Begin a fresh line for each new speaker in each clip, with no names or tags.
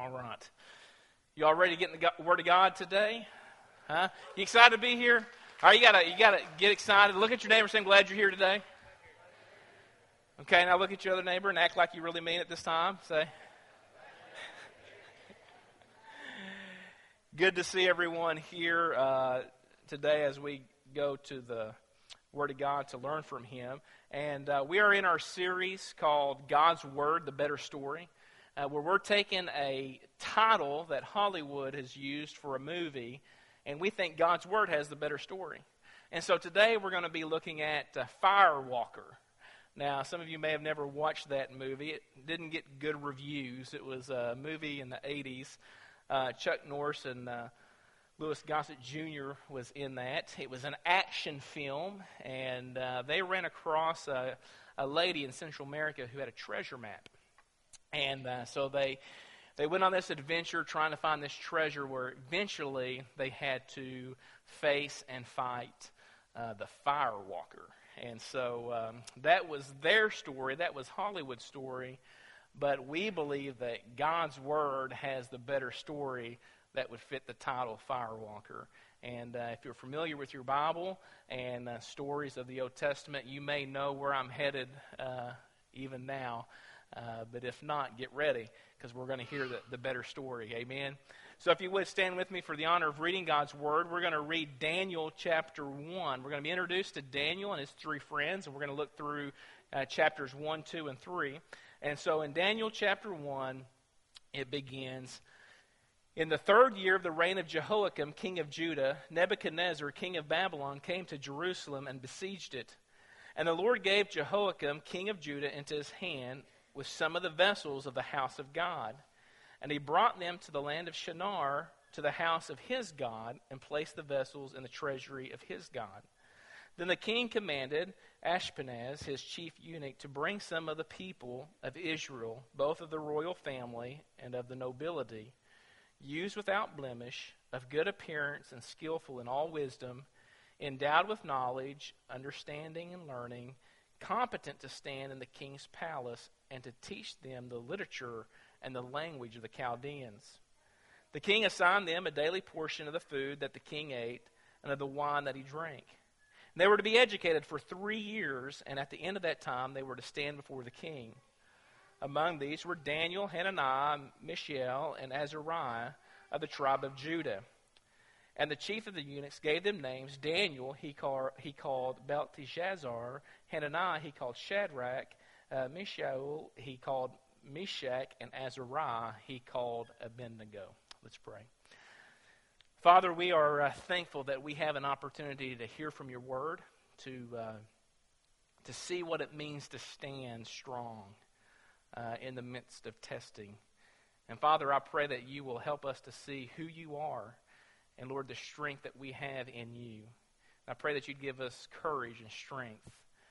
All right. You all ready to get in the Word of God today? Huh? You excited to be here? All right, you gotta get excited. Look at your neighbor and say, I'm glad you're here today. Okay, now look at your other neighbor and act like you really mean it this time. Say, good to see everyone here today as we go to the Word of God to learn from Him. And we are in our series called God's Word, The Better Story, where we're taking a title that Hollywood has used for a movie, and we think God's Word has the better story. And so today we're going to be looking at Firewalker. Now, some of you may have never watched that movie. It didn't get good reviews. It was a movie in the 80s. Chuck Norris and Louis Gossett Jr. was in that. It was an action film, and they ran across a lady in Central America who had a treasure map. And so they went on this adventure trying to find this treasure where eventually they had to face and fight the Firewalker. And so that was their story. That was Hollywood's story. But we believe that God's Word has the better story that would fit the title Firewalker. And if you're familiar with your Bible and stories of the Old Testament, you may know where I'm headed even now. But if not, get ready, because we're going to hear the better story. Amen? So if you would stand with me for the honor of reading God's Word, we're going to read Daniel chapter 1. We're going to be introduced to Daniel and his three friends, and we're going to look through chapters 1, 2, and 3. And so in Daniel chapter 1, it begins, in the third year of the reign of Jehoiakim, king of Judah, Nebuchadnezzar, king of Babylon, came to Jerusalem and besieged it. And the Lord gave Jehoiakim, king of Judah, into his hand with some of the vessels of the house of God. And he brought them to the land of Shinar, to the house of his God, and placed the vessels in the treasury of his God. Then the king commanded Ashpenaz, his chief eunuch, to bring some of the people of Israel, both of the royal family and of the nobility, used without blemish, of good appearance and skillful in all wisdom, endowed with knowledge, understanding, and learning, competent to stand in the king's palace and to teach them the literature and the language of the Chaldeans. The king assigned them a daily portion of the food that the king ate and of the wine that he drank. And they were to be educated for 3 years, and at the end of that time they were to stand before the king. Among these were Daniel, Hananiah, Mishael, and Azariah of the tribe of Judah. And the chief of the eunuchs gave them names. Daniel he called Belteshazzar. Hananiah he called Shadrach. Mishael he called Meshach. And Azariah he called Abednego. Let's pray. Father, we are thankful that we have an opportunity to hear from your word, to see what it means to stand strong in the midst of testing. And Father, I pray that you will help us to see who you are, and Lord, the strength that we have in you. I pray that you'd give us courage and strength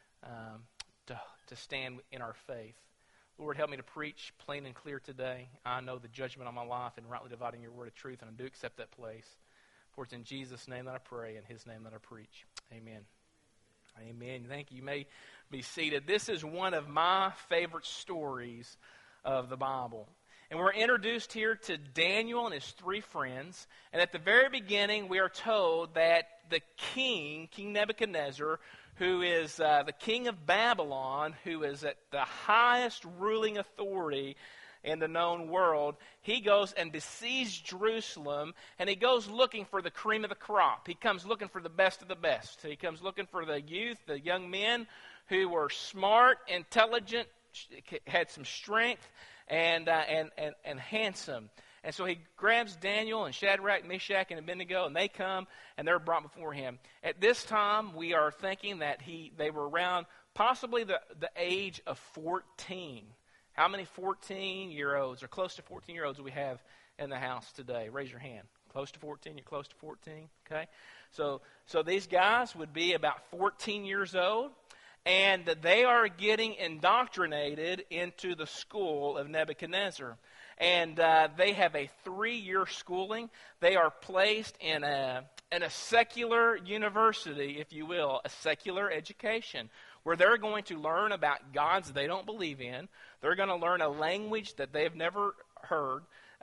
to stand in our faith. Lord, help me to preach plain and clear today. I know the judgment on my life and rightly dividing your word of truth, and I do accept that place. For it's in Jesus' name that I pray, and his name that I preach. Amen. Amen. Thank you. You may be seated. This is one of my favorite stories of the Bible. And we're introduced here to Daniel and his three friends. And at the very beginning, we are told that the king, King Nebuchadnezzar, who is the king of Babylon, who is at the highest ruling authority in the known world, he goes and besieges Jerusalem, and he goes looking for the cream of the crop. He comes looking for the best of the best. He comes looking for the youth, the young men who were smart, intelligent, had some strength, and handsome. And so he grabs Daniel and Shadrach, Meshach, and Abednego, and they come, and they're brought before him. At this time, we are thinking that they were around possibly the age of 14. How many 14-year-olds or close to 14-year-olds do we have in the house today? Raise your hand. Close to 14? You're close to 14? Okay. So these guys would be about 14 years old, and they are getting indoctrinated into the school of Nebuchadnezzar. And they have a 3-year schooling. They are placed in a secular university, if you will, a secular education, where they're going to learn about gods they don't believe in. They're going to learn a language that they've never heard.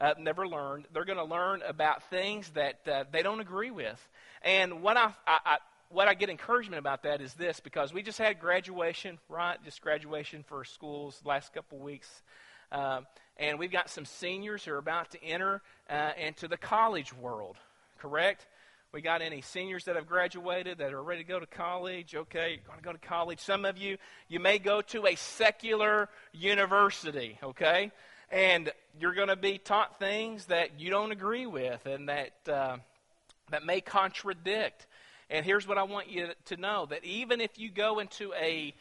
never learned. They're going to learn about things that they don't agree with. And what I get encouragement about that is this, because we just had graduation, right? Just graduation for schools the last couple weeks. And we've got some seniors who are about to enter into the college world, correct? We got any seniors that have graduated that are ready to go to college? Okay, you're going to go to college. Some of you may go to a secular university, okay? And you're going to be taught things that you don't agree with and that may contradict. And here's what I want you to know, that even if you go into a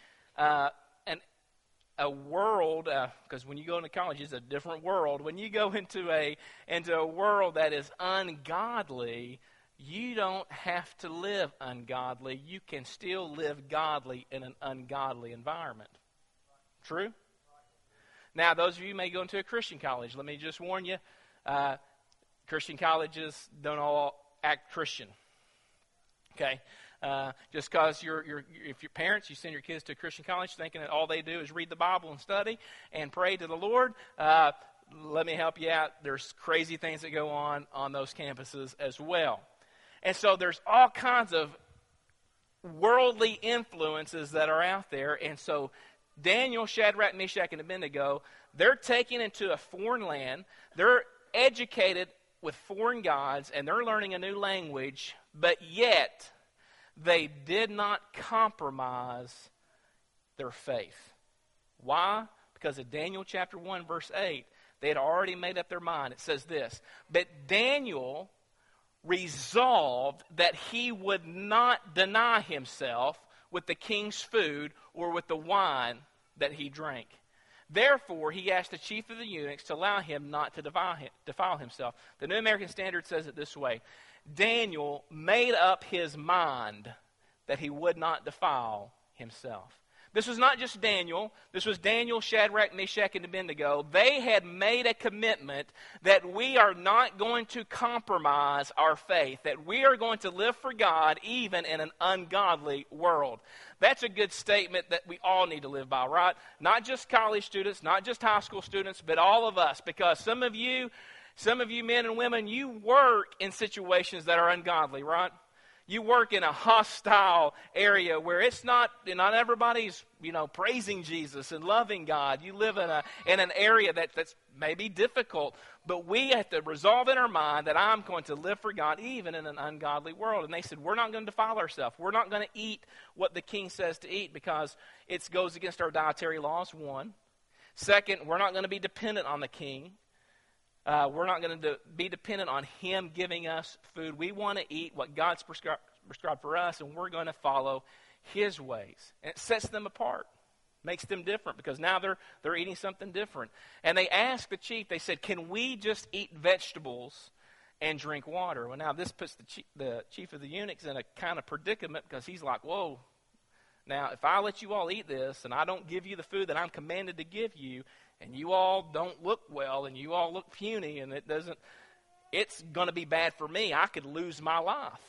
world, because when you go into college, it's a different world. When you go into a world that is ungodly, you don't have to live ungodly. You can still live godly in an ungodly environment. True? Now, those of you who may go into a Christian college, let me just warn you, Christian colleges don't all act Christian. Okay? Just because if your parents, you send your kids to a Christian college thinking that all they do is read the Bible and study and pray to the Lord, let me help you out. There's crazy things that go on those campuses as well. And so there's all kinds of worldly influences that are out there. And so Daniel, Shadrach, Meshach, and Abednego, they're taken into a foreign land. They're educated with foreign gods, and they're learning a new language, but yet they did not compromise their faith. Why? Because in Daniel chapter 1, verse 8, they had already made up their mind. It says this, "But Daniel resolved that he would not deny himself with the king's food or with the wine that he drank. Therefore, he asked the chief of the eunuchs to allow him not to defile himself." The New American Standard says it this way: Daniel made up his mind that he would not defile himself. This was not just Daniel. This was Daniel, Shadrach, Meshach, and Abednego. They had made a commitment that we are not going to compromise our faith, that we are going to live for God even in an ungodly world. That's a good statement that we all need to live by, right? Not just college students, not just high school students, but all of us, because some of you men and women, you work in situations that are ungodly, right? You work in a hostile area where it's not everybody's, praising Jesus and loving God. You live in an area that's maybe difficult, but we have to resolve in our mind that I'm going to live for God even in an ungodly world. And they said, we're not going to defile ourselves. We're not going to eat what the king says to eat because it goes against our dietary laws, one. Second, we're not going to be dependent on the king. We're not going to be dependent on him giving us food. We want to eat what God's prescribed for us, and we're going to follow his ways. And it sets them apart, makes them different, because now they're eating something different. And they asked the chief, they said, can we just eat vegetables and drink water? Well, now this puts the chief of the eunuchs in a kind of predicament, because he's like, whoa, now if I let you all eat this and I don't give you the food that I'm commanded to give you, and you all don't look well, and you all look puny, and it's going to be bad for me. I could lose my life.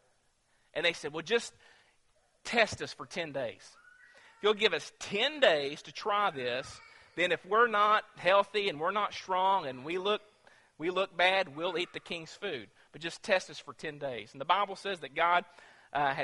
And they said, well, just test us for 10 days. If you'll give us 10 days to try this, then if we're not healthy and we're not strong and we look bad, we'll eat the king's food. But just test us for 10 days. And the Bible says that God had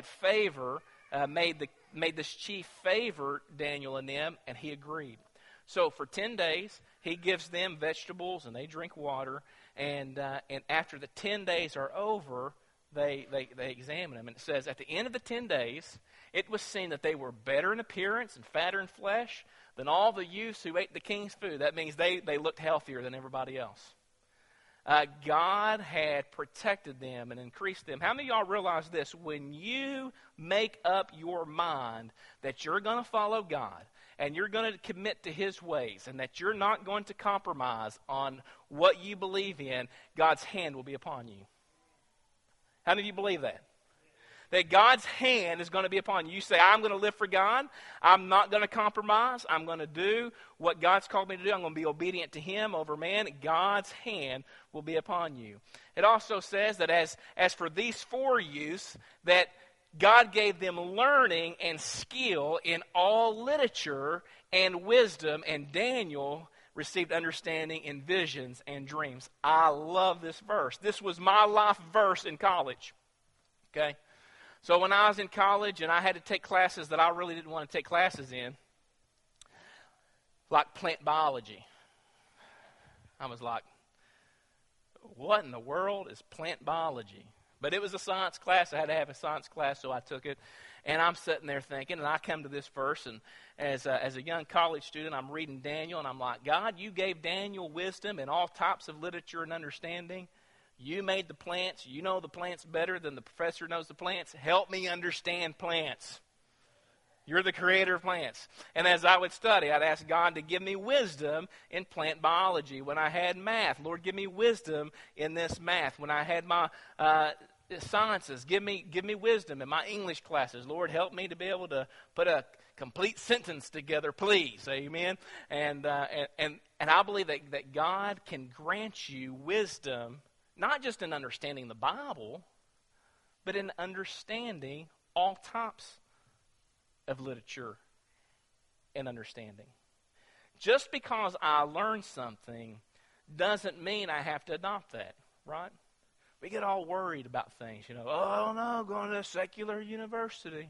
made this chief favor Daniel and them, and he agreed. So for 10 days, he gives them vegetables and they drink water. And after the 10 days are over, they examine them. And it says at the end of the 10 days, it was seen that they were better in appearance and fatter in flesh than all the youths who ate the king's food. That means they looked healthier than everybody else. God had protected them and increased them. How many of y'all realize this? When you make up your mind that you're going to follow God, and you're going to commit to his ways, and that you're not going to compromise on what you believe in, God's hand will be upon you. How many of you believe that? That God's hand is going to be upon you. You say, I'm going to live for God. I'm not going to compromise. I'm going to do what God's called me to do. I'm going to be obedient to him over man. God's hand will be upon you. It also says that as for these 4 youths, that God gave them learning and skill in all literature and wisdom, and Daniel received understanding in visions and dreams. I love this verse. This was my life verse in college. Okay? So when I was in college and I had to take classes that I really didn't want to take classes in, like plant biology, I was like, what in the world is plant biology? But it was a science class. I had to have a science class, so I took it. And I'm sitting there thinking, and I come to this verse, and as a young college student, I'm reading Daniel, and I'm like, God, you gave Daniel wisdom in all types of literature and understanding. You made the plants. You know the plants better than the professor knows the plants. Help me understand plants. You're the creator of plants. And as I would study, I'd ask God to give me wisdom in plant biology. When I had math, Lord, give me wisdom in this math. When I had my sciences, give me wisdom in my English classes. Lord, help me to be able to put a complete sentence together, please. Amen. And I believe that God can grant you wisdom, not just in understanding the Bible, but in understanding all types of literature and understanding. Just because I learn something doesn't mean I have to adopt that, right? We get all worried about things, Oh, no, going to a secular university.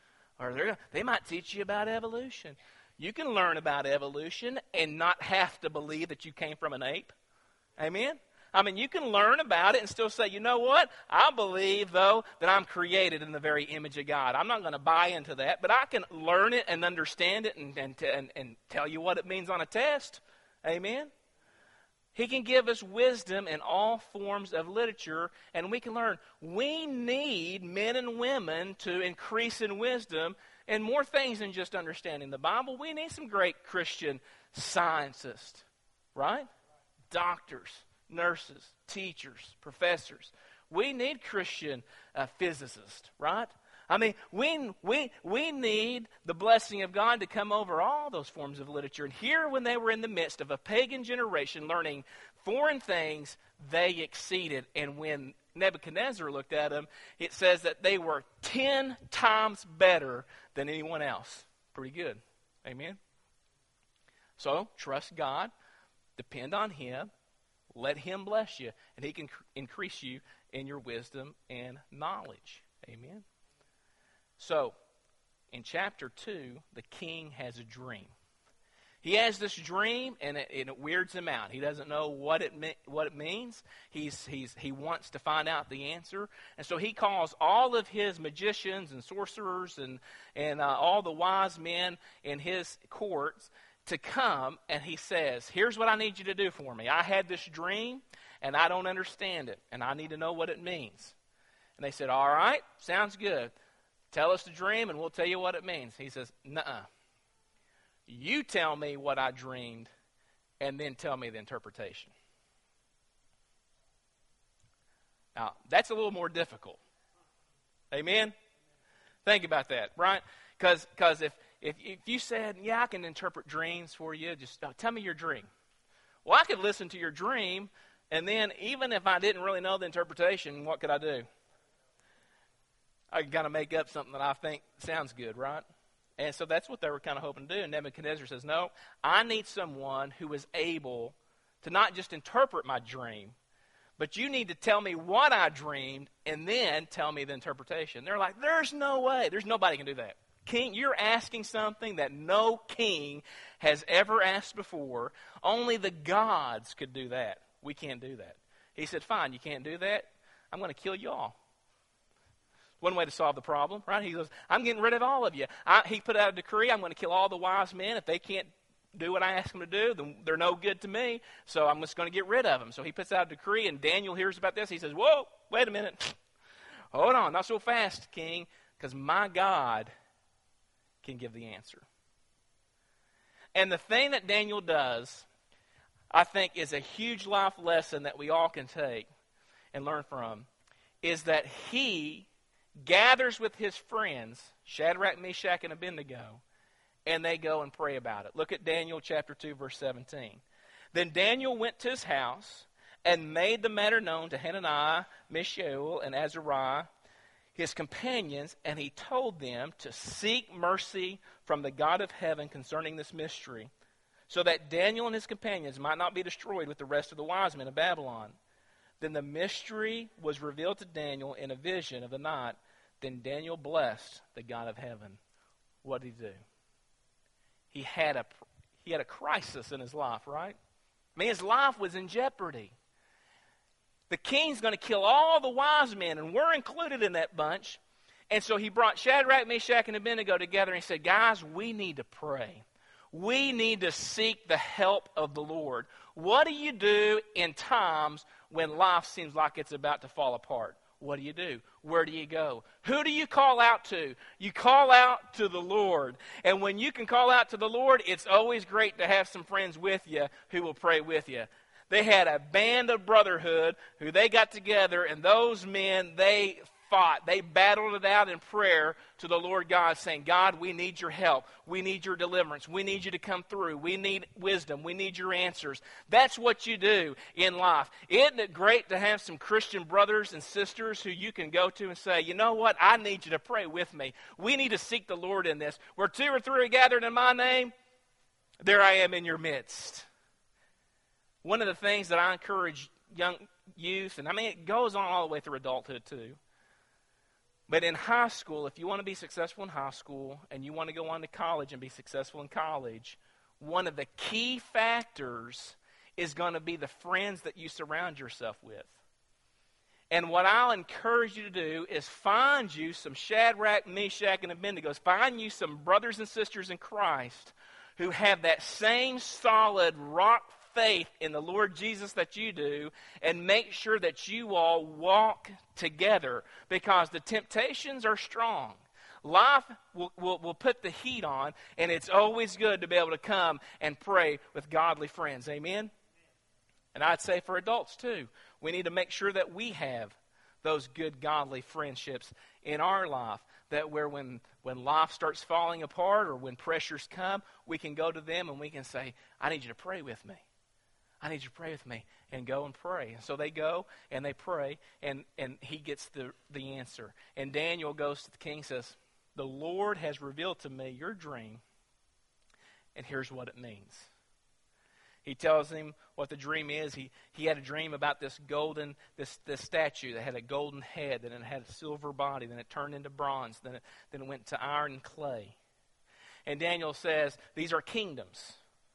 Or they might teach you about evolution. You can learn about evolution and not have to believe that you came from an ape. Amen? I mean, you can learn about it and still say, you know what? I believe, though, that I'm created in the very image of God. I'm not going to buy into that, but I can learn it and understand it and tell you what it means on a test. Amen? He can give us wisdom in all forms of literature, and we can learn. We need men and women to increase in wisdom and more things than just understanding the Bible. We need some great Christian scientists, right? Doctors, nurses, teachers, professors. We need Christian physicists, right? I mean, we need the blessing of God to come over all those forms of literature. And here, when they were in the midst of a pagan generation learning foreign things, they exceeded. And when Nebuchadnezzar looked at them, it says that they were 10 times better than anyone else. Pretty good. Amen? So, trust God. Depend on Him. Let Him bless you. And He can increase you in your wisdom and knowledge. Amen? So, in chapter 2, the king has a dream. He has this dream, and it weirds him out. He doesn't know what it means. He wants to find out the answer. And so he calls all of his magicians and sorcerers and all the wise men in his courts to come, and he says, here's what I need you to do for me. I had this dream, and I don't understand it, and I need to know what it means. And they said, all right, sounds good. Tell us the dream, and we'll tell you what it means. He says, nuh-uh. You tell me what I dreamed, and then tell me the interpretation. Now, that's a little more difficult. Amen? Think about that, right? Because if you said, yeah, I can interpret dreams for you, just tell me your dream. Well, I could listen to your dream, and then even if I didn't really know the interpretation, what could I do? I can kind of make up something that I think sounds good, right? And so that's what they were kind of hoping to do. And Nebuchadnezzar says, no, I need someone who is able to not just interpret my dream, but you need to tell me what I dreamed and then tell me the interpretation. They're like, there's no way. There's nobody can do that. King, you're asking something that no king has ever asked before. Only the gods could do that. We can't do that. He said, fine, you can't do that. I'm going to kill you all. One way to solve the problem, right? He goes, I'm getting rid of all of you. He put out a decree, I'm going to kill all the wise men. If they can't do what I ask them to do, then they're no good to me, so I'm just going to get rid of them. So he puts out a decree, and Daniel hears about this. He says, whoa, wait a minute. Hold on, not so fast, king, because my God can give the answer. And the thing that Daniel does, I think, is a huge life lesson that we all can take and learn from, is that he gathers with his friends, Shadrach, Meshach, and Abednego, and they go and pray about it. Look at Daniel chapter 2, verse 17. Then Daniel went to his house and made the matter known to Hananiah, Mishael, and Azariah, his companions, and he told them to seek mercy from the God of heaven concerning this mystery, so that Daniel and his companions might not be destroyed with the rest of the wise men of Babylon. Then the mystery was revealed to Daniel in a vision of the night. Then Daniel blessed the God of heaven. What did he do? He had a crisis in his life, right? I mean, his life was in jeopardy. The king's going to kill all the wise men, and we're included in that bunch. And so he brought Shadrach, Meshach, and Abednego together, and he said, guys, we need to pray. We need to seek the help of the Lord. What do you do in times when life seems like it's about to fall apart? What do you do? Where do you go? Who do you call out to? You call out to the Lord. And when you can call out to the Lord, it's always great to have some friends with you who will pray with you. They had a band of brotherhood who they got together, and those men, they fought. They battled it out in prayer to the Lord God, saying, God, we need your help. We need your deliverance. We need you to come through. We need wisdom. We need your answers. That's what you do in life. Isn't it great to have some Christian brothers and sisters who you can go to and say, you know what, I need you to pray with me. We need to seek the Lord in this. Where two or three are gathered in my name, there I am in your midst. One of the things that I encourage young youth, and I mean it goes on all the way through adulthood too, but in high school, if you want to be successful in high school and you want to go on to college and be successful in college, one of the key factors is going to be the friends that you surround yourself with. And what I'll encourage you to do is find you some Shadrach, Meshach, and Abednego. Find you some brothers and sisters in Christ who have that same solid rock faith in the Lord Jesus that you do, and make sure that you all walk together, because the temptations are strong. Life will put the heat on, and it's always good to be able to come and pray with godly friends. Amen? And I'd say for adults too, we need to make sure that we have those good godly friendships in our life, that where when life starts falling apart or when pressures come, we can go to them and we can say, I need you to pray with me. I need you to pray with me, and go and pray. And so they go and they pray, and he gets the answer. And Daniel goes to the king and says, the Lord has revealed to me your dream, and here's what it means. He tells him what the dream is. He had a dream about this statue that had a golden head, then it had a silver body, then it turned into bronze, then it went to iron and clay. And Daniel says, these are kingdoms.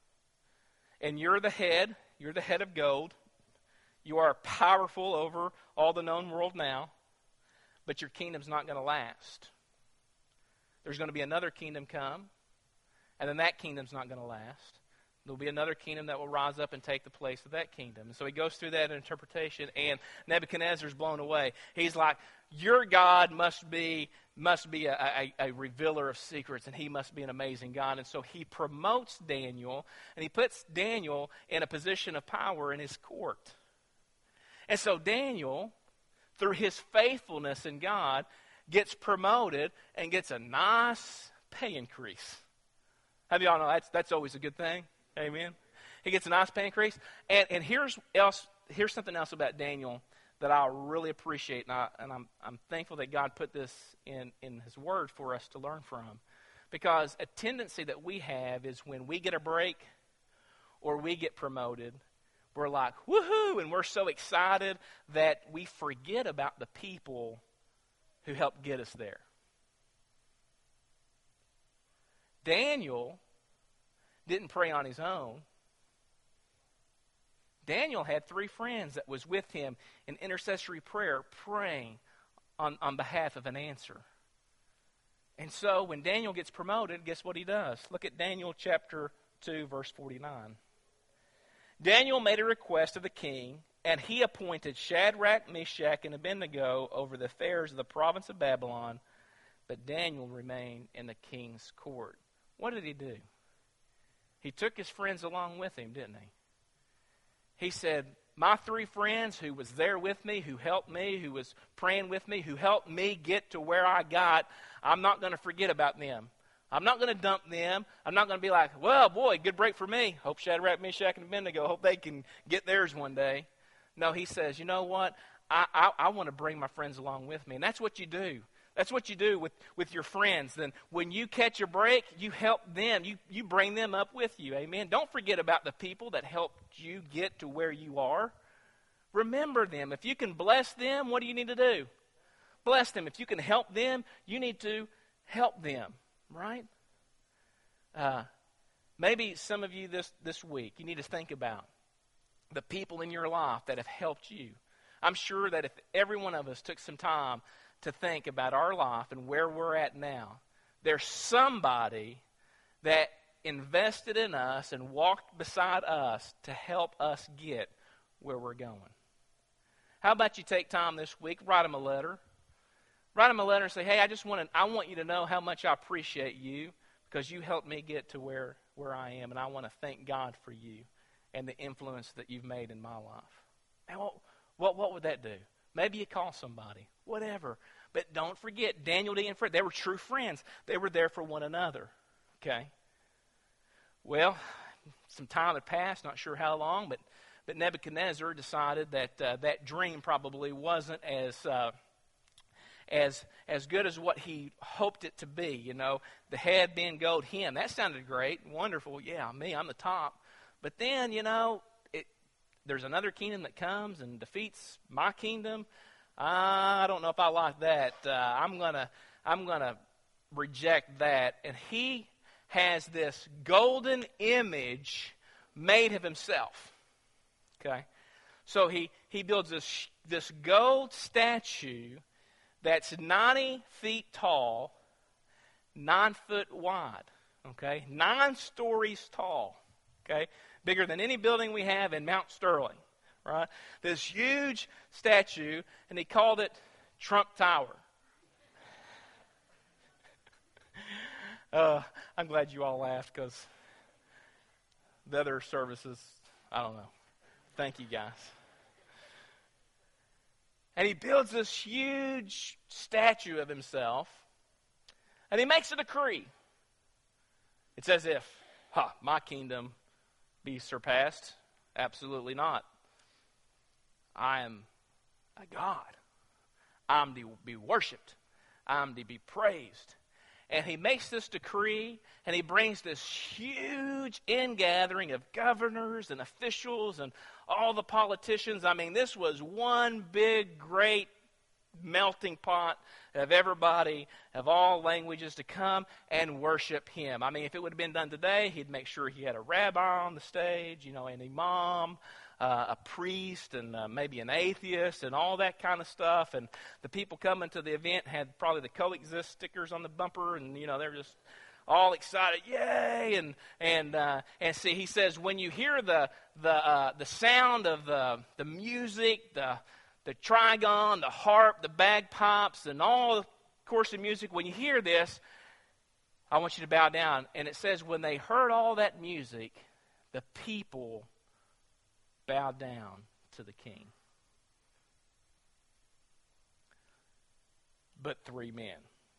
And you're the head of gold. You are powerful over all the known world now, but your kingdom's not going to last. There's going to be another kingdom come, and then that kingdom's not going to last. There'll be another kingdom that will rise up and take the place of that kingdom. And so he goes through that interpretation, and Nebuchadnezzar's blown away. He's like, your God must be a revealer of secrets, and he must be an amazing God. And so he promotes Daniel, and he puts Daniel in a position of power in his court. And so Daniel, through his faithfulness in God, gets promoted and gets a nice pay increase. How do y'all know that's always a good thing? Amen. He gets a nice pay increase. And here's something else about Daniel that I really appreciate, and I'm thankful that God put this in his word for us to learn from. Because a tendency that we have is when we get a break or we get promoted, we're like, woohoo, and we're so excited that we forget about the people who helped get us there. Daniel didn't pray on his own. Daniel had 3 friends that was with him in intercessory prayer, praying on behalf of an answer. And so when Daniel gets promoted, guess what he does? Look at Daniel chapter 2, verse 49. Daniel made a request of the king, and he appointed Shadrach, Meshach, and Abednego over the affairs of the province of Babylon, but Daniel remained in the king's court. What did he do? He took his friends along with him, didn't he? He said, my 3 friends who was there with me, who helped me, who was praying with me, who helped me get to where I got, I'm not going to forget about them. I'm not going to dump them. I'm not going to be like, well, boy, good break for me. Hope Shadrach, Meshach, and Abednego, hope they can get theirs one day. No, he says, you know what? I want to bring my friends along with me. And that's what you do. That's what you do with your friends. Then when you catch a break, you help them. You bring them up with you. Amen. Don't forget about the people that helped you get to where you are. Remember them. If you can bless them, what do you need to do? Bless them. If you can help them, you need to help them. Right? Maybe some of you this week, you need to think about the people in your life that have helped you. I'm sure that if every one of us took some time to think about our life and where we're at now, there's somebody that invested in us and walked beside us to help us get where we're going. How about you take time this week, write them a letter. Write them a letter and say, hey, I want you to know how much I appreciate you because you helped me get to where I am, and I want to thank God for you and the influence that you've made in my life. And what would that do? Maybe you call somebody, whatever. But don't forget, Daniel, D, and Fred, they were true friends. They were there for one another. Okay? Well, some time had passed, not sure how long, but Nebuchadnezzar decided that that dream probably wasn't as good as what he hoped it to be. You know, the head being gold, him. That sounded great, wonderful. Yeah, I'm the top. But then, you know, there's another kingdom that comes and defeats my kingdom. I don't know if I like that. I'm gonna reject that. And he has this golden image made of himself. Okay, so he builds this gold statue that's 90 feet tall, 9 foot wide. Okay, 9 stories tall. Okay. Bigger than any building we have in Mount Sterling, right? This huge statue, and he called it Trump Tower. I'm glad you all laughed because the other services, I don't know. Thank you, guys. And he builds this huge statue of himself, and he makes a decree. It's as if, my kingdom be surpassed? Absolutely not. I am a God. I'm to be worshipped. I'm to be praised. And he makes this decree, and he brings this huge ingathering of governors and officials and all the politicians. I mean, this was one big, great melting pot of everybody of all languages to come and worship him. I mean, if it would have been done today, he'd make sure he had a rabbi on the stage, you know, an imam, a priest, and maybe an atheist, and all that kind of stuff. And the people coming to the event had probably the coexist stickers on the bumper, and you know, they're just all excited, yay! And see, he says, when you hear the sound of the music, the trigon, the harp, the bagpipes, and all the course of music, when you hear this, I want you to bow down. And it says, when they heard all that music, the people bowed down to the king. But 3 men.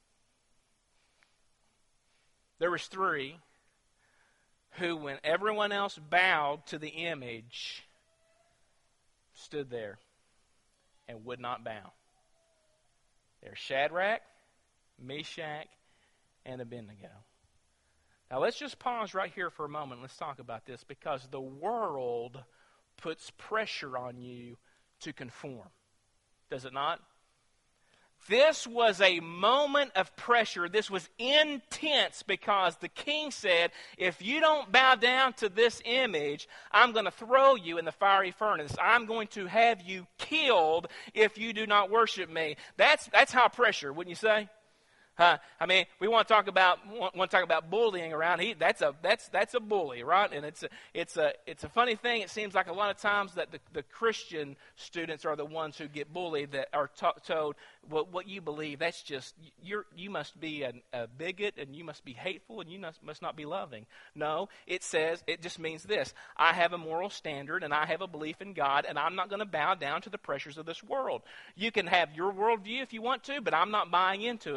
There was 3 who, when everyone else bowed to the image, stood there and would not bow. They're Shadrach, Meshach, and Abednego. Now let's just pause right here for a moment. Let's talk about this, because the world puts pressure on you to conform. Does it not? This was a moment of pressure. This was intense because the king said, if you don't bow down to this image, I'm going to throw you in the fiery furnace. I'm going to have you killed if you do not worship me. That's high pressure, wouldn't you say? I mean, we want to talk about bullying around. That's a bully, right? And it's a funny thing. It seems like a lot of times that the Christian students are the ones who get bullied, that are told, well, what you believe, that's just you must be a bigot, and you must be hateful, and you must not be loving. No, it just means this: I have a moral standard, and I have a belief in God, and I'm not going to bow down to the pressures of this world. You can have your worldview if you want to, but I'm not buying into it.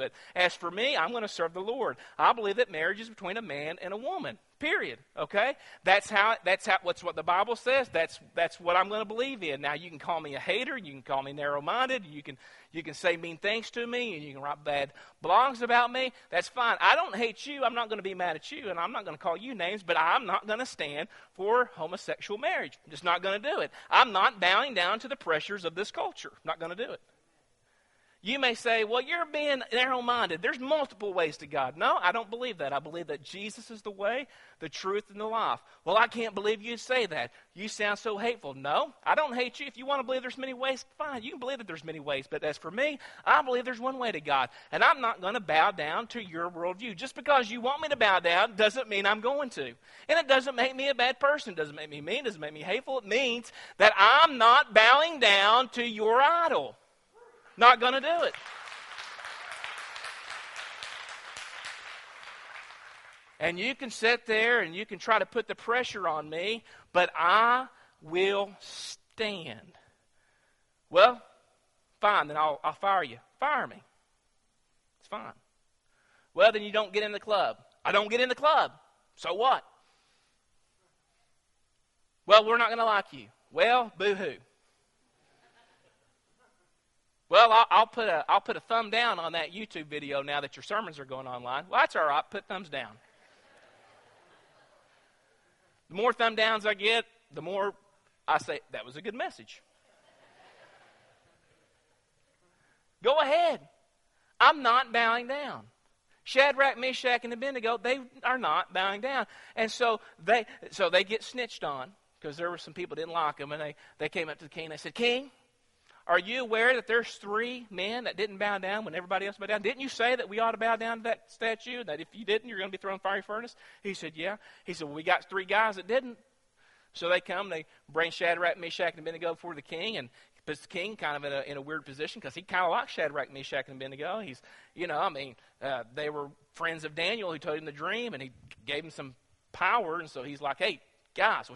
as for me, I'm going to serve the Lord. I believe that marriage is between a man and a woman. Period. Okay? That's what the Bible says. That's what I'm going to believe in. Now, you can call me a hater. You can call me narrow-minded. You can say mean things to me, and you can write bad blogs about me. That's fine. I don't hate you. I'm not going to be mad at you, and I'm not going to call you names, but I'm not going to stand for homosexual marriage. I'm just not going to do it. I'm not bowing down to the pressures of this culture. I'm not going to do it. You may say, well, you're being narrow-minded. There's multiple ways to God. No, I don't believe that. I believe that Jesus is the way, the truth, and the life. Well, I can't believe you say that. You sound so hateful. No, I don't hate you. If you want to believe there's many ways, fine. You can believe that there's many ways. But as for me, I believe there's one way to God. And I'm not going to bow down to your worldview. Just because you want me to bow down doesn't mean I'm going to. And it doesn't make me a bad person. It doesn't make me mean. It doesn't make me hateful. It means that I'm not bowing down to your idol. Not going to do it. And you can sit there and you can try to put the pressure on me, but I will stand. Well, fine, then I'll fire you. Fire me. It's fine. Well, then you don't get in the club. I don't get in the club. So what? Well, we're not going to like you. Well, boo-hoo. Well, I'll put a thumb down on that YouTube video now that your sermons are going online. Well, that's all right. Put thumbs down. The more thumb downs I get, the more I say, that was a good message. Go ahead. I'm not bowing down. Shadrach, Meshach, and Abednego, they are not bowing down. And so they get snitched on because there were some people who didn't like them. And they came up to the king and they said, King, are you aware that there's 3 men that didn't bow down when everybody else bowed down? Didn't you say that we ought to bow down to that statue? That if you didn't, you're going to be thrown in the fiery furnace? He said, yeah. He said, well, we got 3 guys that didn't. So they come, they bring Shadrach, Meshach, and Abednego before the king, and puts the king kind of in a weird position because he kind of likes Shadrach, Meshach, and Abednego. He's, they were friends of Daniel who told him the dream, and he gave him some power, and so he's like, hey, guys,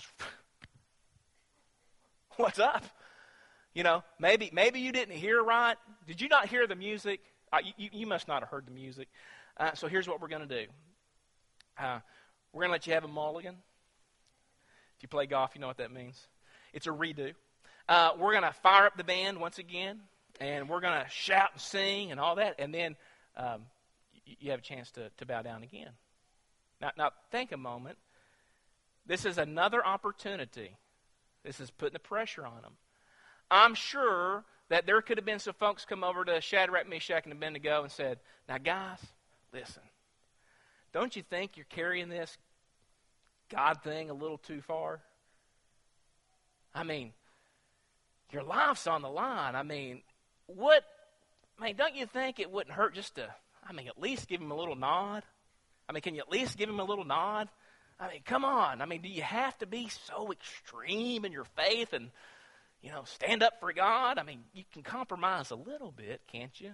what's up? Maybe you didn't hear right. Did you not hear the music? You must not have heard the music. So here's what we're going to do. We're going to let you have a mulligan. If you play golf, you know what that means. It's a redo. We're going to fire up the band once again, and we're going to shout and sing and all that, and then you have a chance to bow down again. Now, think a moment. This is another opportunity. This is putting the pressure on them. I'm sure that there could have been some folks come over to Shadrach, Meshach, and Abednego and said, now, guys, listen, don't you think you're carrying this God thing a little too far? I mean, your life's on the line. Don't you think it wouldn't hurt just to, at least give him a little nod? Can you at least give him a little nod? Come on. Do you have to be so extreme in your faith and stand up for God? You can compromise a little bit, can't you?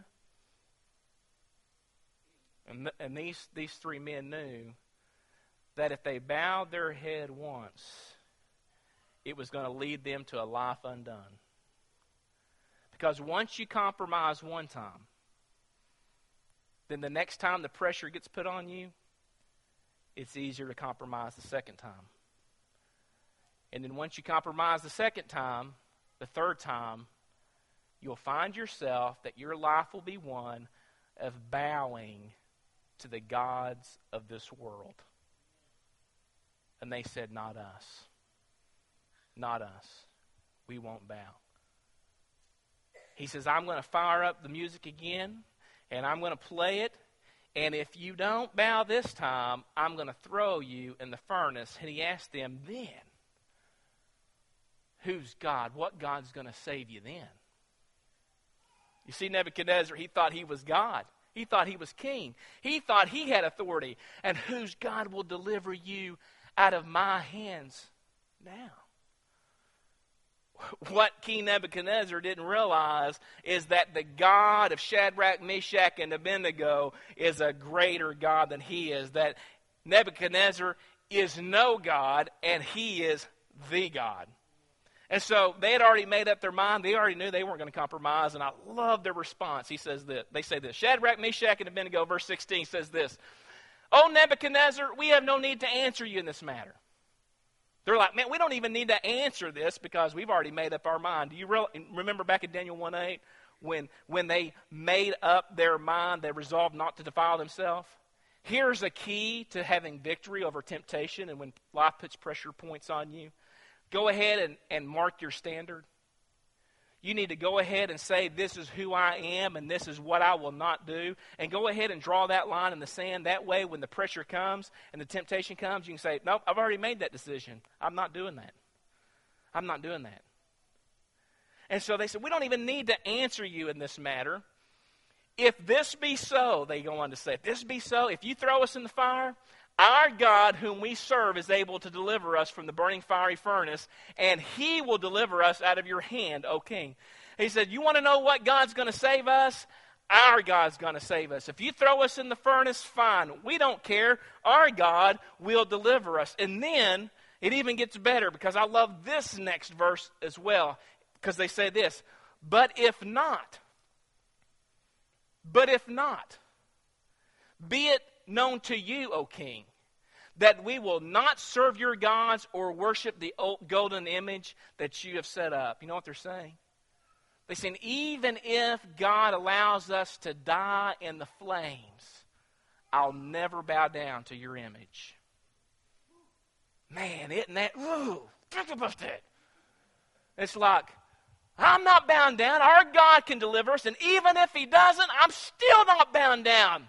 And these 3 men knew that if they bowed their head once, it was going to lead them to a life undone. Because once you compromise one time, then the next time the pressure gets put on you, it's easier to compromise the second time. And then once you compromise the second time, the third time, you'll find yourself that your life will be one of bowing to the gods of this world. And they said, not us. Not us. We won't bow. He says, I'm going to fire up the music again, and I'm going to play it, and if you don't bow this time, I'm going to throw you in the furnace. And he asked them, then, who's God? What God's going to save you then? You see, Nebuchadnezzar, he thought he was God. He thought he was king. He thought he had authority. And whose God will deliver you out of my hands now? What King Nebuchadnezzar didn't realize is that the God of Shadrach, Meshach, and Abednego is a greater God than he is. That Nebuchadnezzar is no God, and he is the God. And so they had already made up their mind. They already knew they weren't going to compromise. And I love their response. He says this. They say this. Shadrach, Meshach, and Abednego, verse 16, says this. "O Nebuchadnezzar, we have no need to answer you in this matter." They're like, man, we don't even need to answer this because we've already made up our mind. Do you remember back in Daniel 1:8 when they made up their mind, they resolved not to defile themselves? Here's a key to having victory over temptation and when life puts pressure points on you. Go ahead and mark your standard. You need to go ahead and say, this is who I am and this is what I will not do. And go ahead and draw that line in the sand. That way, when the pressure comes and the temptation comes, you can say, nope, I've already made that decision. I'm not doing that. I'm not doing that. And so they said, we don't even need to answer you in this matter. If this be so, they go on to say, if this be so, if you throw us in the fire, our God whom we serve is able to deliver us from the burning fiery furnace, and he will deliver us out of your hand, O king. He said, you want to know what God's going to save us? Our God's going to save us. If you throw us in the furnace, fine. We don't care. Our God will deliver us. And then it even gets better because I love this next verse as well because they say this, but if not, be it known to you, O king, that we will not serve your gods or worship the golden image that you have set up. You know what they're saying? They're saying, even if God allows us to die in the flames, I'll never bow down to your image. Man, isn't that, ooh, think about that. It's like, I'm not bound down. Our God can deliver us, and even if he doesn't, I'm still not bound down.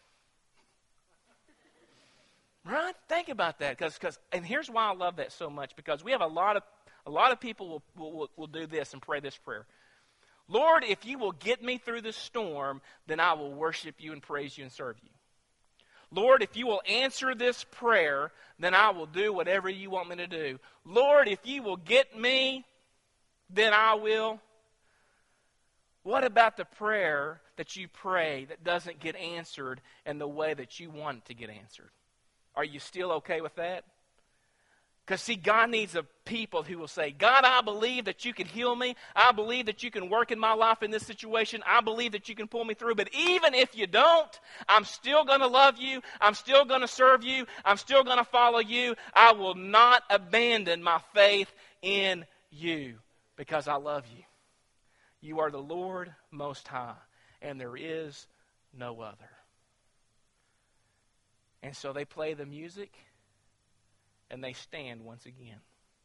Right? Think about that, because and here's why I love that so much, because we have a lot of people will do this and pray this prayer. Lord, if you will get me through this storm, then I will worship you and praise you and serve you. Lord, if you will answer this prayer, then I will do whatever you want me to do. Lord, if you will get me, then I will. What about the prayer that you pray that doesn't get answered in the way that you want it to get answered? Are you still okay with that? Because, see, God needs a people who will say, God, I believe that you can heal me. I believe that you can work in my life in this situation. I believe that you can pull me through. But even if you don't, I'm still going to love you. I'm still going to serve you. I'm still going to follow you. I will not abandon my faith in you because I love you. You are the Lord Most High, and there is no other. And so they play the music, and they stand once again.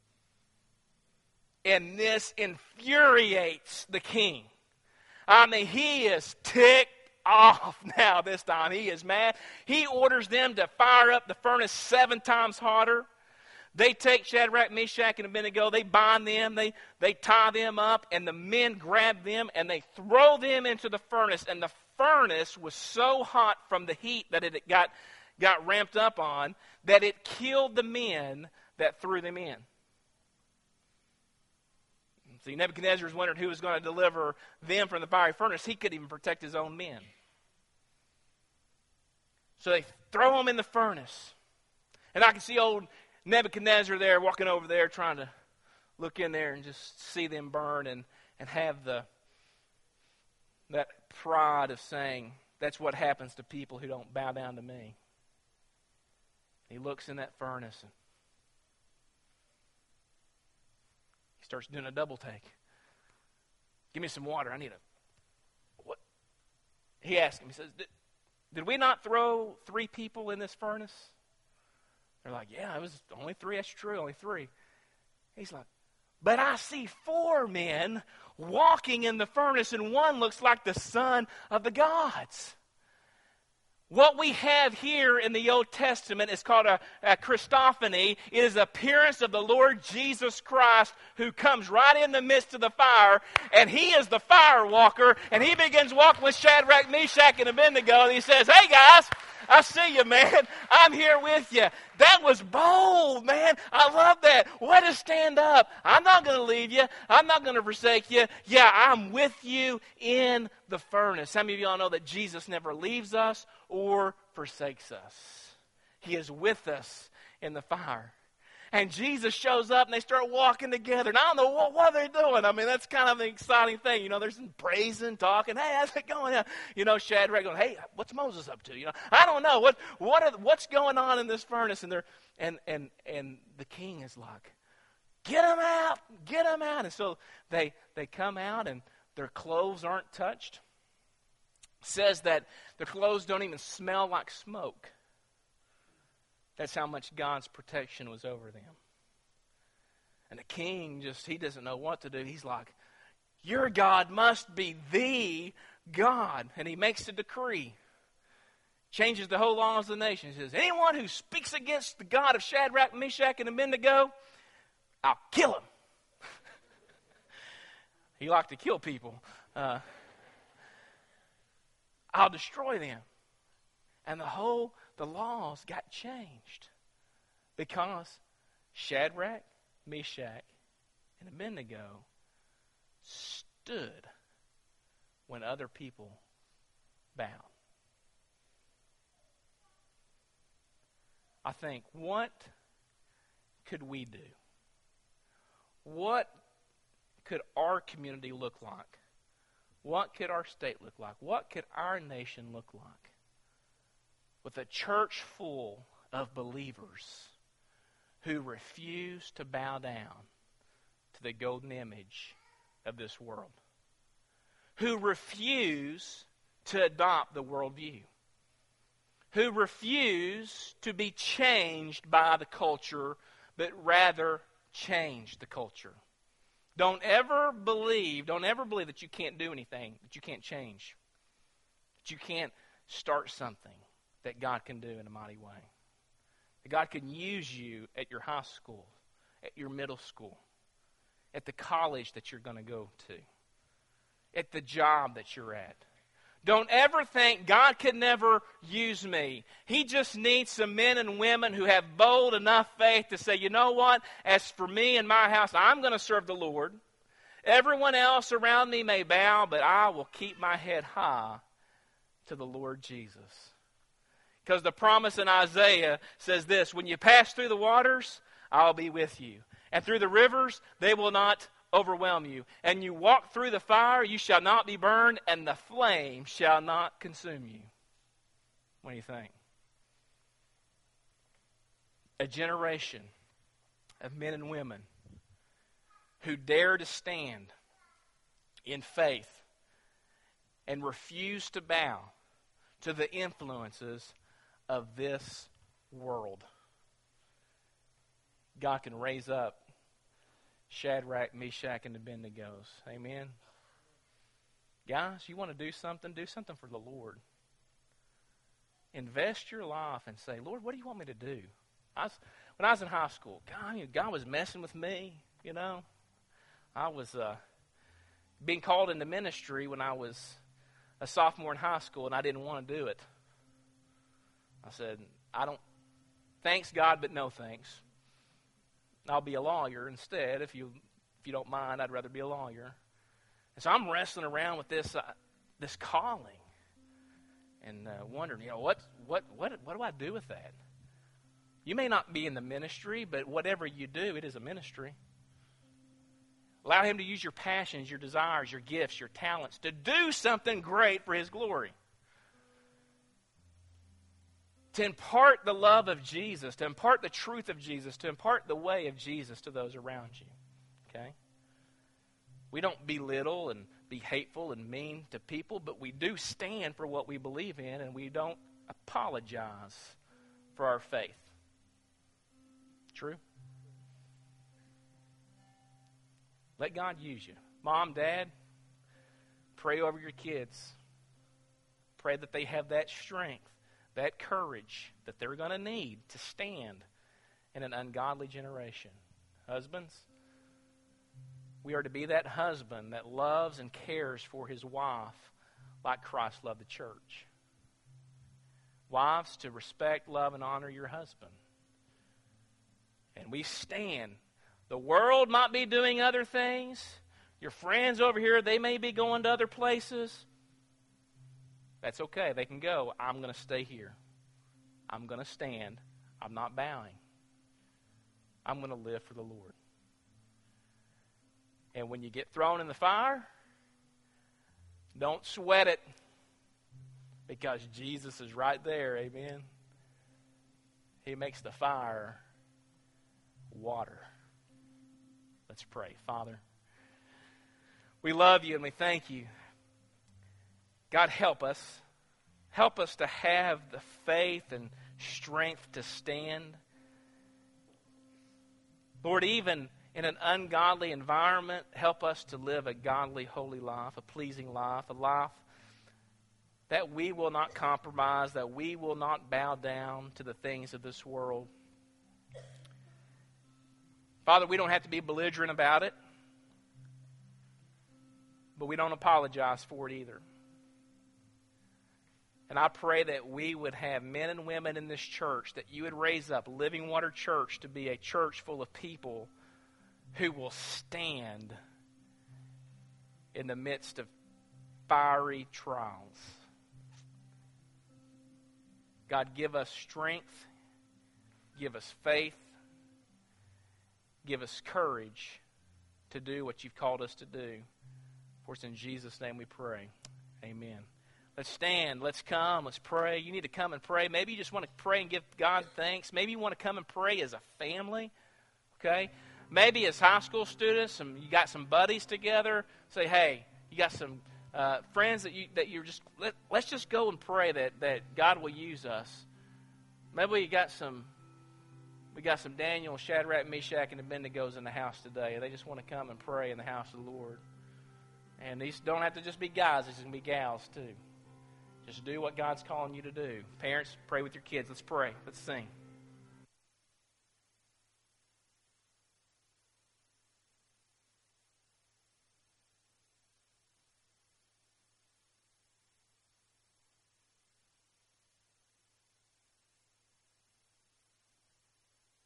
And this infuriates the king. I mean, he is ticked off now this time. He is mad. He orders them to fire up the furnace 7 times hotter. They take Shadrach, Meshach, and Abednego. They bind them. They tie them up, and the men grab them, and they throw them into the furnace. And the furnace was so hot from the heat that it got ramped up on, that it killed the men that threw them in. See, Nebuchadnezzar was wondering who was going to deliver them from the fiery furnace. He couldn't even protect his own men. So they throw them in the furnace. And I can see old Nebuchadnezzar there walking over there trying to look in there and just see them burn and have that pride of saying, that's what happens to people who don't bow down to me. He looks in that furnace and he starts doing a double take. Give me some water. I need what? He asked him, he says, did we not throw 3 people in this furnace? They're like, yeah, it was only 3. That's true, only 3. He's like, but I see 4 men walking in the furnace, and one looks like the son of the gods. What we have here in the Old Testament is called a Christophany. It is the appearance of the Lord Jesus Christ who comes right in the midst of the fire, and he is the fire walker, and he begins walking with Shadrach, Meshach, and Abednego, and he says, hey guys, I see you, man. I'm here with you. That was bold, man. I love that. Way to stand up. I'm not going to leave you. I'm not going to forsake you. Yeah, I'm with you in the furnace. How many of y'all know that Jesus never leaves us or forsakes us? He is with us in the fire. And Jesus shows up and they start walking together. And I don't know what are they doing. I mean, that's kind of an exciting thing. You know, there's some praising, talking. Hey, how's it going? You know, Shadrach going, hey, what's Moses up to? You know, I don't know. What's going on in this furnace? And the king is like, get them out. Get them out. And so they come out and their clothes aren't touched. It says that their clothes don't even smell like smoke. That's how much God's protection was over them. And the king he doesn't know what to do. He's like, your God must be the God. And he makes a decree. Changes the whole laws of the nation. He says, anyone who speaks against the God of Shadrach, Meshach, and Abednego, I'll kill him. He liked to kill people. I'll destroy them. And the laws got changed because Shadrach, Meshach, and Abednego stood when other people bowed. I think, what could we do? What could our community look like? What could our state look like? What could our nation look like with a church full of believers who refuse to bow down to the golden image of this world? Who refuse to adopt the worldview? Who refuse to be changed by the culture, but rather change the culture? Don't ever believe that you can't do anything, that you can't change, that you can't start something that God can do in a mighty way. That God can use you at your high school, at your middle school, at the college that you're going to go to, at the job that you're at. Don't ever think God could never use me. He just needs some men and women who have bold enough faith to say, you know what? As for me and my house, I'm going to serve the Lord. Everyone else around me may bow, but I will keep my head high to the Lord Jesus. Because the promise in Isaiah says this, when you pass through the waters, I'll be with you. And through the rivers, they will not overwhelm you. And you walk through the fire, you shall not be burned, and the flame shall not consume you. What do you think? A generation of men and women who dare to stand in faith and refuse to bow to the influences of this world. God can raise up Shadrach, Meshach, and Abednego's. Amen? Guys, you want to do something for the Lord. Invest your life and say, Lord, what do you want me to do? When I was in high school, God was messing with me, you know. I was being called into ministry when I was a sophomore in high school, and I didn't want to do it. I said, thanks God, but no thanks. I'll be a lawyer instead. If you don't mind, I'd rather be a lawyer. And so I'm wrestling around with this calling and wondering, what do I do with that? You may not be in the ministry, but whatever you do, it is a ministry. Allow Him to use your passions, your desires, your gifts, your talents to do something great for His glory. To impart the love of Jesus, to impart the truth of Jesus, to impart the way of Jesus to those around you. Okay? We don't belittle and be hateful and mean to people, but we do stand for what we believe in, and we don't apologize for our faith. True? Let God use you. Mom, Dad, pray over your kids. Pray that they have that strength, that courage that they're going to need to stand in an ungodly generation. Husbands, we are to be that husband that loves and cares for his wife like Christ loved the church. Wives, to respect, love, and honor your husband. And we stand. The world might be doing other things. Your friends over here, they may be going to other places. That's okay. They can go. I'm going to stay here. I'm going to stand. I'm not bowing. I'm going to live for the Lord. And when you get thrown in the fire, don't sweat it, because Jesus is right there, amen? He makes the fire water. Let's pray. Father, we love you and we thank you. God, help us. Help us to have the faith and strength to stand. Lord, even in an ungodly environment, help us to live a godly, holy life, a pleasing life, a life that we will not compromise, that we will not bow down to the things of this world. Father, we don't have to be belligerent about it, but we don't apologize for it either. And I pray that we would have men and women in this church, that you would raise up Living Water Church to be a church full of people who will stand in the midst of fiery trials. God, give us strength, give us faith, give us courage to do what you've called us to do. For it's in Jesus' name we pray. Amen. Let's stand. Let's come. Let's pray. You need to come and pray. Maybe you just want to pray and give God thanks. Maybe you want to come and pray as a family. Okay? Maybe as high school students, you got some buddies together. Say, hey, you got some friends that you're just, let's just go and pray that God will use us. Maybe we got some Daniel, Shadrach, Meshach, and Abednego's in the house today. They just want to come and pray in the house of the Lord. And these don't have to just be guys. These can be gals too. Just do what God's calling you to do. Parents, pray with your kids. Let's pray. Let's sing.